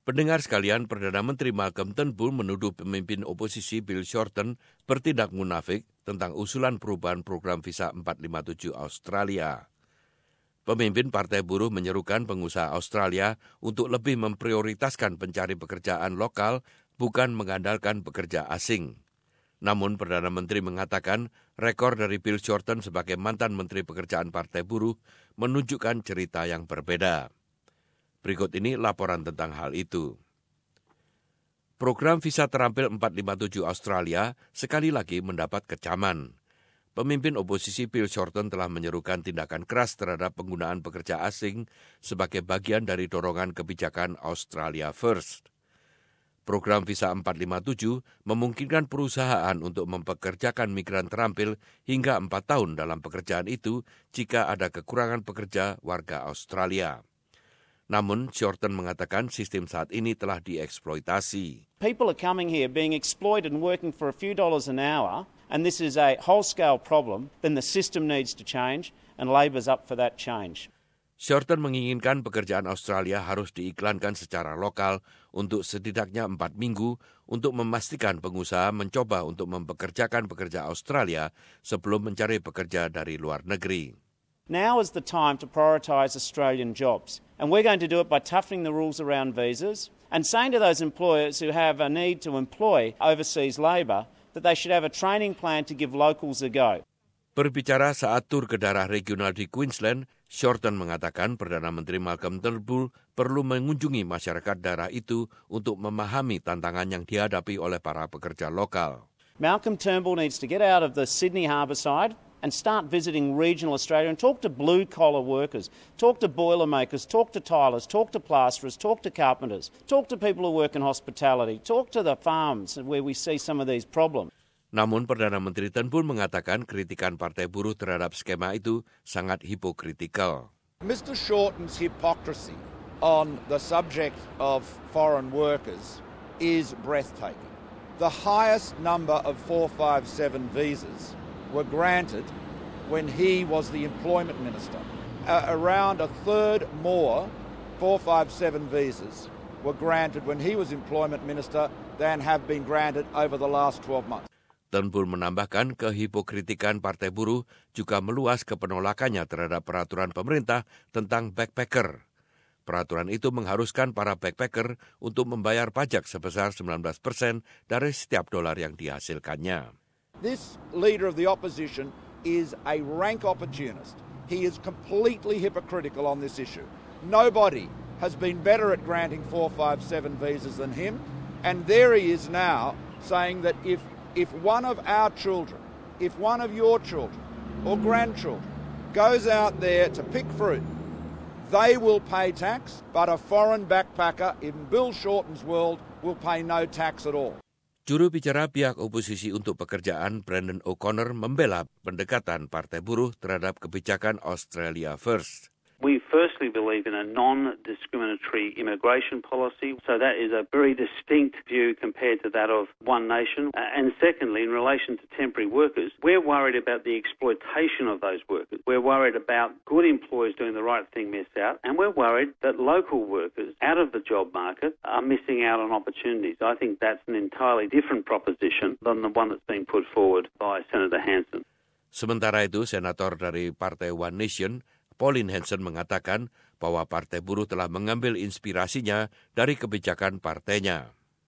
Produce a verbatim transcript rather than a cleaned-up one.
Pendengar sekalian, Perdana Menteri Malcolm Turnbull menuduh pemimpin oposisi Bill Shorten bertindak munafik tentang usulan perubahan program visa empat ratus lima puluh tujuh Australia. Pemimpin Partai Buruh menyerukan pengusaha Australia untuk lebih memprioritaskan pencari pekerjaan lokal, bukan mengandalkan pekerja asing. Namun Perdana Menteri mengatakan rekor dari Bill Shorten sebagai mantan Menteri Pekerjaan Partai Buruh menunjukkan cerita yang berbeda. Berikut ini laporan tentang hal itu. Program visa terampil empat ratus lima puluh tujuh Australia sekali lagi mendapat kecaman. Pemimpin oposisi Bill Shorten telah menyerukan tindakan keras terhadap penggunaan pekerja asing sebagai bagian dari dorongan kebijakan Australia First. Program visa empat ratus lima puluh tujuh memungkinkan perusahaan untuk mempekerjakan migran terampil hingga empat tahun dalam pekerjaan itu jika ada kekurangan pekerja warga Australia. Namun, Shorten mengatakan sistem saat ini telah dieksploitasi. People are coming here being exploited and working for a few dollars an hour, and this is a whole-scale problem, then the system needs to change, and Labor's up for that change. Shorten menginginkan pekerjaan Australia harus diiklankan secara lokal untuk setidaknya empat minggu untuk memastikan pengusaha mencoba untuk mempekerjakan pekerja Australia sebelum mencari pekerja dari luar negeri. Now is the time to prioritise Australian jobs, and we're going to do it by toughening the rules around visas and saying to those employers who have a need to employ overseas labour that they should have a training plan to give locals a go. Berbicara saat tur ke daerah regional di Queensland, Shorten mengatakan Perdana Menteri Malcolm Turnbull perlu mengunjungi masyarakat daerah itu untuk memahami tantangan yang dihadapi oleh para pekerja lokal. Malcolm Turnbull needs to get out of the Sydney harbour side and start visiting regional Australia and talk to blue-collar workers, talk to boilermakers, talk to tilers, talk to plasterers, talk to carpenters, talk to people who work in hospitality, talk to the farms where we see some of these problems. Namun Perdana Menteri Turnbull mengatakan kritikan Partai Buruh terhadap skema itu sangat hipokritikal. Mister Shorten's hypocrisy on the subject of foreign workers is breathtaking. The highest number of four five seven visas were granted when he was the employment minister. Uh, around a third more four five seven visas were granted when he was employment minister than have been granted over the last twelve months. Turnbull menambahkan kehipokritikan Partai Buruh juga meluas ke penolakannya terhadap peraturan pemerintah tentang backpacker. Peraturan itu mengharuskan para backpacker untuk membayar pajak sebesar sembilan belas persen dari setiap dolar yang dihasilkannya. This leader of the opposition is a rank opportunist. He is completely hypocritical on this issue. Nobody has been better at granting four five seven visas than him, and there he is now saying that if if one of our children, if one of your children or grandchildren goes out there to pick fruit, they will pay tax, but a foreign backpacker in Bill Shorten's world will pay no tax at all. Juru bicara pihak oposisi untuk pekerjaan Brendan O'Connor membela pendekatan Partai Buruh terhadap kebijakan Australia First. We firstly believe in a non-discriminatory immigration policy, so that is a very distinct view compared to that of One Nation. Uh, and secondly, in relation to temporary workers, we're worried about the exploitation of those workers. We're worried about good employers doing the right thing miss out, and we're worried that local workers out of the job market are missing out on opportunities. I think that's an entirely different proposition than the one that's been put forward by Senator Hanson. Sementara itu, Senator dari Partai One Nation, Pauline Hanson mengatakan bahwa Partai Buruh telah mengambil inspirasinya dari kebijakan partainya.